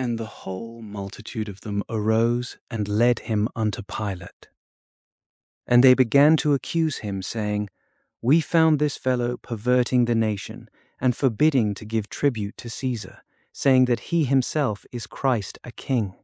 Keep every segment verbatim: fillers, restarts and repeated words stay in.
And the whole multitude of them arose and led him unto Pilate. And they began to accuse him, saying, We found this fellow perverting the nation, and forbidding to give tribute to Caesar, saying that he himself is Christ a king.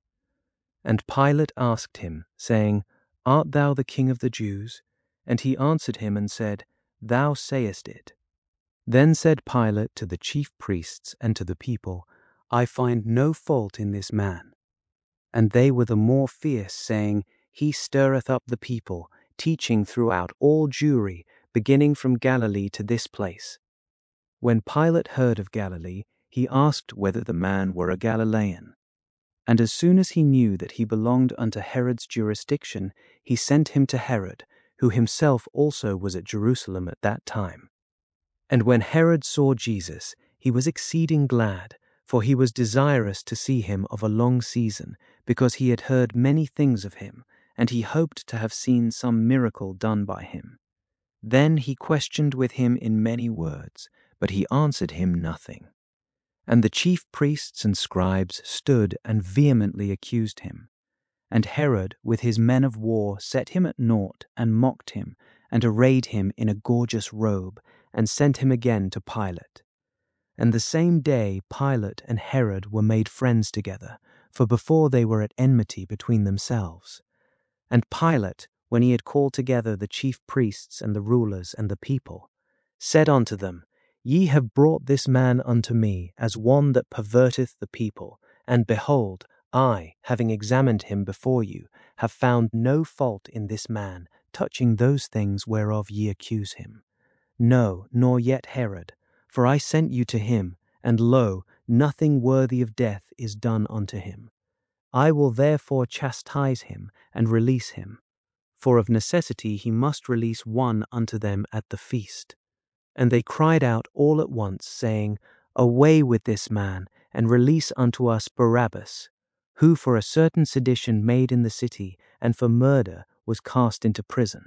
And Pilate asked him, saying, Art thou the king of the Jews? And he answered him and said, Thou sayest it. Then said Pilate to the chief priests and to the people, I find no fault in this man. And they were the more fierce, saying, He stirreth up the people, teaching throughout all Jewry, beginning from Galilee to this place. When Pilate heard of Galilee, he asked whether the man were a Galilean. And as soon as he knew that he belonged unto Herod's jurisdiction, he sent him to Herod, who himself also was at Jerusalem at that time. And when Herod saw Jesus, he was exceeding glad, for he was desirous to see him of a long season, because he had heard many things of him, and he hoped to have seen some miracle done by him. Then he questioned with him in many words, but he answered him nothing. And the chief priests and scribes stood and vehemently accused him. And Herod with his men of war set him at naught, and mocked him, and arrayed him in a gorgeous robe, and sent him again to Pilate. And the same day Pilate and Herod were made friends together, for before they were at enmity between themselves. And Pilate, when he had called together the chief priests and the rulers and the people, said unto them, Ye have brought this man unto me as one that perverteth the people, and behold, I, having examined him before you, have found no fault in this man, touching those things whereof ye accuse him. No, nor yet Herod, for I sent you to him, and lo, nothing worthy of death is done unto him. I will therefore chastise him, and release him. For of necessity he must release one unto them at the feast. And they cried out all at once, saying, Away with this man, and release unto us Barabbas, who for a certain sedition made in the city, and for murder was cast into prison.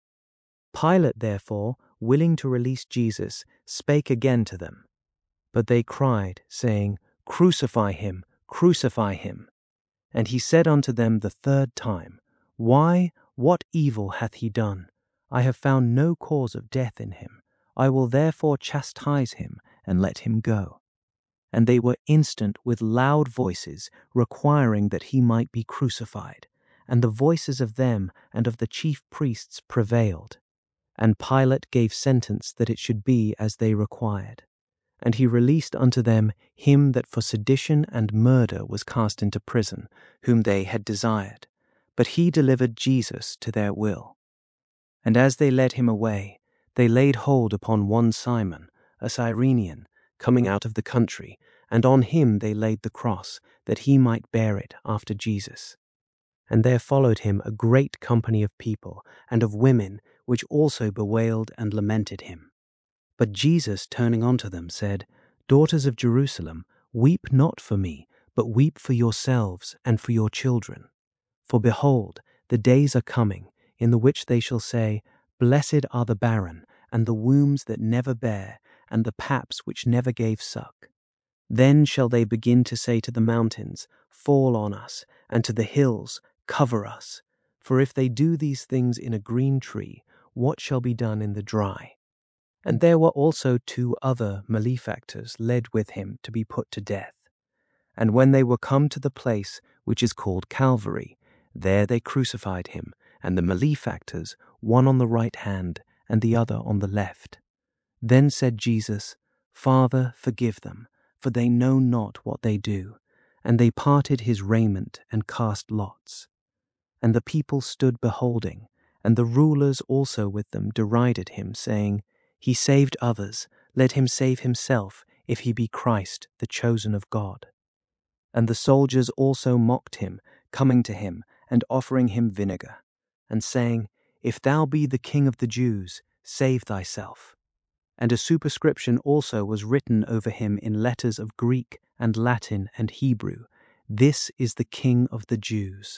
Pilate therefore, willing to release Jesus, spake again to them. But they cried, saying, Crucify him, crucify him. And he said unto them the third time, Why, what evil hath he done? I have found no cause of death in him. I will therefore chastise him, and let him go. And they were instant with loud voices, requiring that he might be crucified. And the voices of them and of the chief priests prevailed. And Pilate gave sentence that it should be as they required. And he released unto them him that for sedition and murder was cast into prison, whom they had desired. But he delivered Jesus to their will. And as they led him away, they laid hold upon one Simon, a Cyrenian, coming out of the country, and on him they laid the cross, that he might bear it after Jesus. And there followed him a great company of people, and of women, which also bewailed and lamented him. But Jesus, turning unto them, said, Daughters of Jerusalem, weep not for me, but weep for yourselves and for your children. For behold, the days are coming, in the which they shall say, Blessed are the barren, and the wombs that never bare, and the paps which never gave suck. Then shall they begin to say to the mountains, Fall on us, and to the hills, Cover us. For if they do these things in a green tree, what shall be done in the dry? And there were also two other malefactors led with him to be put to death. And when they were come to the place which is called Calvary, there they crucified him, and the malefactors, one on the right hand, and the other on the left. Then said Jesus, Father, forgive them, for they know not what they do. And they parted his raiment, and cast lots. And the people stood beholding, and the rulers also with them derided him, saying, He saved others, let him save himself, if he be Christ, the chosen of God. And the soldiers also mocked him, coming to him, and offering him vinegar, and saying, If thou be the King of the Jews, save thyself. And a superscription also was written over him in letters of Greek and Latin and Hebrew, This is the King of the Jews.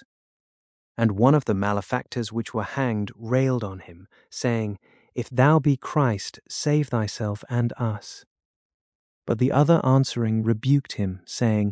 And one of the malefactors which were hanged railed on him, saying, If thou be Christ, save thyself and us. But the other answering rebuked him, saying,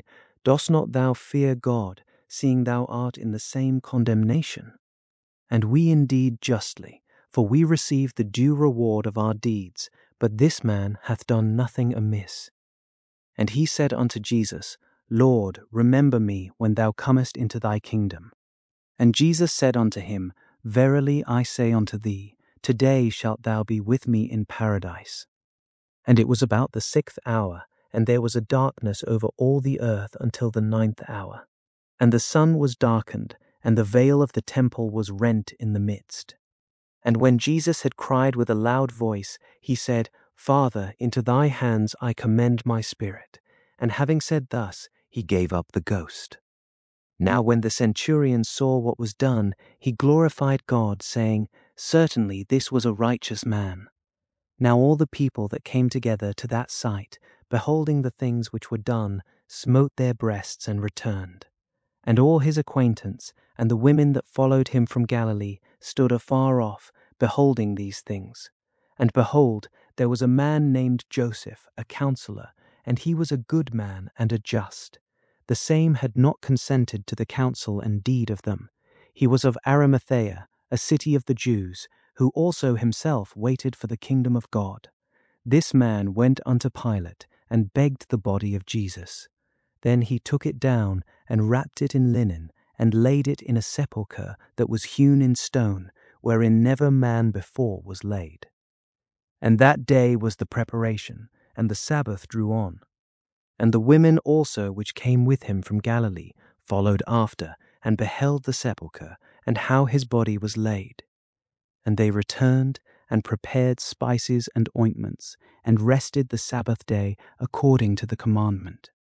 Dost not thou fear God, seeing thou art in the same condemnation? And we indeed justly, for we receive the due reward of our deeds, but this man hath done nothing amiss. And he said unto Jesus, Lord, remember me when thou comest into thy kingdom. And Jesus said unto him, Verily I say unto thee, today shalt thou be with me in paradise. And it was about the sixth hour, and there was a darkness over all the earth until the ninth hour. And the sun was darkened, and the veil of the temple was rent in the midst. And when Jesus had cried with a loud voice, he said, Father, into thy hands I commend my spirit. And having said thus, he gave up the ghost. Now when the centurion saw what was done, he glorified God, saying, Certainly this was a righteous man. Now all the people that came together to that sight, beholding the things which were done, smote their breasts and returned. And all his acquaintance, and the women that followed him from Galilee, stood afar off, beholding these things. And behold, there was a man named Joseph, a counselor, and he was a good man and a just. The same had not consented to the counsel and deed of them. He was of Arimathea, a city of the Jews, who also himself waited for the kingdom of God. This man went unto Pilate, and begged the body of Jesus. Then he took it down, and wrapped it in linen, and laid it in a sepulchre that was hewn in stone, wherein never man before was laid. And that day was the preparation, and the Sabbath drew on. And the women also which came with him from Galilee followed after, and beheld the sepulchre, and how his body was laid. And they returned, and prepared spices and ointments, and rested the Sabbath day according to the commandment.